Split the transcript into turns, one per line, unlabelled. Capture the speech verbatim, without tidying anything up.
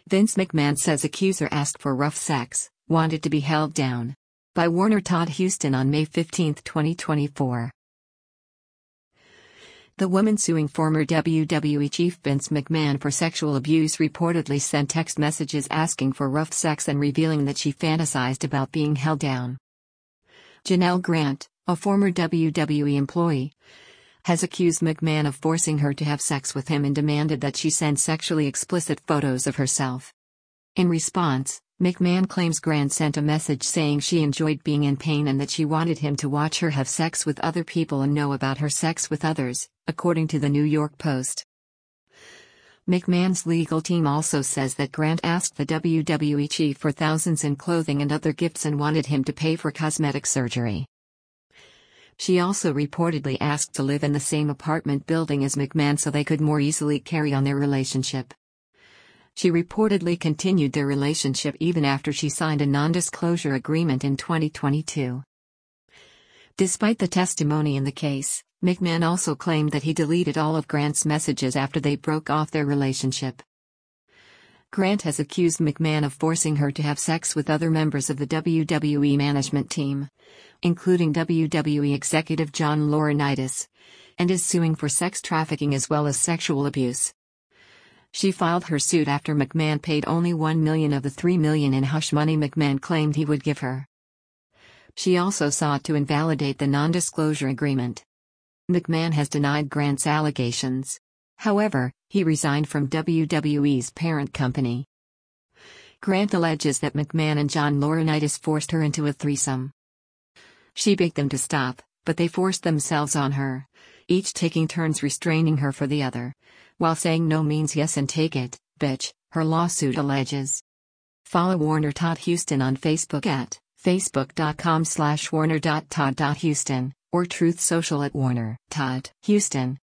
Vince McMahon says accuser asked for rough sex, wanted to be held down. By Warner Todd Houston on May fifteenth, twenty twenty-four. The woman suing former W W E chief Vince McMahon for sexual abuse reportedly sent text messages asking for rough sex and revealing that she fantasized about being held down. Janelle Grant, a former W W E employee, has accused McMahon of forcing her to have sex with him and demanded that she send sexually explicit photos of herself. In response, McMahon claims Grant sent a message saying she enjoyed being in pain and that she wanted him to watch her have sex with other people and know about her sex with others, according to the New York Post. McMahon's legal team also says that Grant asked the W W E chief for thousands in clothing and other gifts and wanted him to pay for cosmetic surgery. She also reportedly asked to live in the same apartment building as McMahon so they could more easily carry on their relationship. She reportedly continued their relationship even after she signed a non-disclosure agreement in twenty twenty-two. Despite the testimony in the case, McMahon also claimed that he deleted all of Grant's messages after they broke off their relationship. Grant has accused McMahon of forcing her to have sex with other members of the W W E management team, including W W E executive John Laurinaitis, and is suing for sex trafficking as well as sexual abuse. She filed her suit after McMahon paid only one million dollars of the three million dollars in hush money McMahon claimed he would give her. She also sought to invalidate the non-disclosure agreement. McMahon has denied Grant's allegations. However, he resigned from W W E's parent company. Grant alleges that McMahon and John Laurinaitis forced her into a threesome. She begged them to stop, but they forced themselves on her, each taking turns restraining her for the other, while saying no means yes and take it, bitch, her lawsuit alleges. Follow Warner Todd Houston on Facebook at facebook.com slash warner.todd.houston or Truth Social at Warner Todd Houston.